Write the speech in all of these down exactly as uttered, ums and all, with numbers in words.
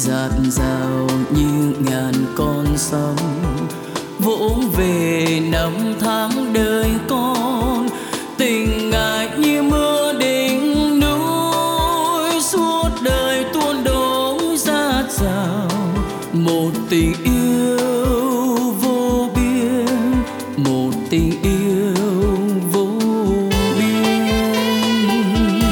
dạt dào như ngàn con sông vỗ về năm tháng đời con. Tình ngài như mưa đỉnh núi suốt đời tuôn đổ dạt dào, một tình yêu vô biên, một tình yêu vô biên.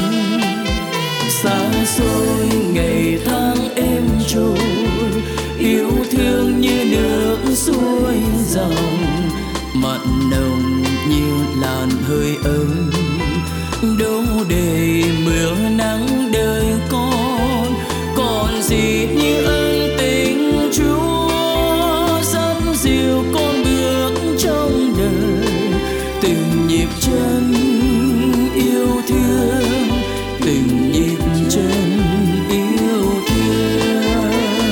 Xa xôi ngày tháng êm trôi, yêu thương như nước suối dòng, mặn nồng như làn hơi ấm, đâu để mưa nắng đời con. Còn gì như ân tình Chúa dẫn dìu con bước trong đời, từng nhịp chân yêu thương, từng nhịp chân yêu thương.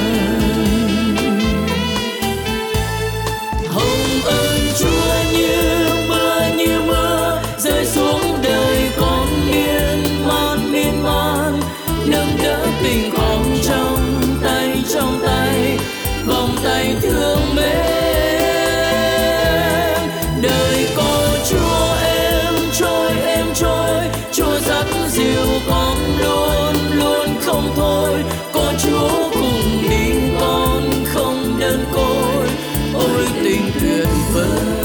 Hồng ơn Chúa như mưa như mưa rơi xuống đời con miên man miên man, nâng đỡ tình con trong tay trong tay, vòng tay thương mến. Đời con Chúa êm trôi êm trôi, Chúa dắt dìu con luôn luôn không thôi. Có Chúa cùng đi con không đơn côi, ôi tình tuyệt vời.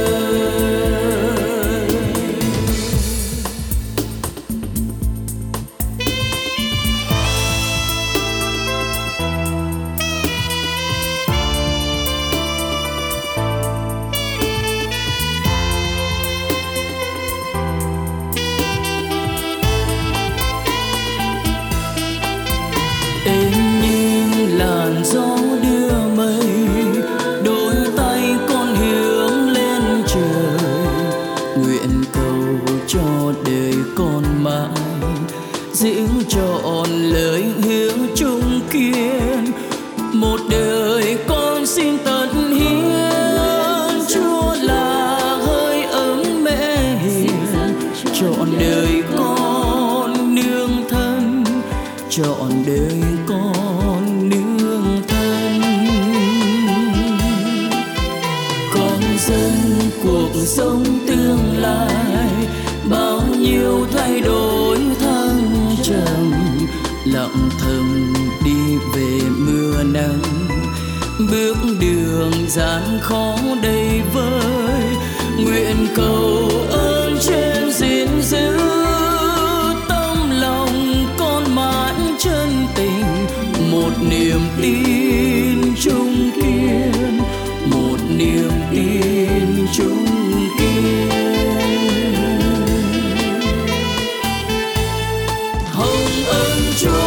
Êm như làn gió đưa mây, đôi tay con hướng lên trời, nguyện cầu cho đời con mãi giữ trọn lời hứa chung kiên. Một đời con xin tận hiến, Chúa là hơi ấm mẹ hiền, trọn đời con nương thân, trọn đời con nương thân. Con dân cuộc sống tương lai, bao nhiêu thay đổi thăng trầm, lặng thầm đi về mưa nắng, bước đường gian khó đầy vơi. Nguyện cầu ơn trên gìn giữ tâm lòng con mãi chân tình, một niềm tin chung kiên, một niềm tin chung kiên. Hồng ơn Chúa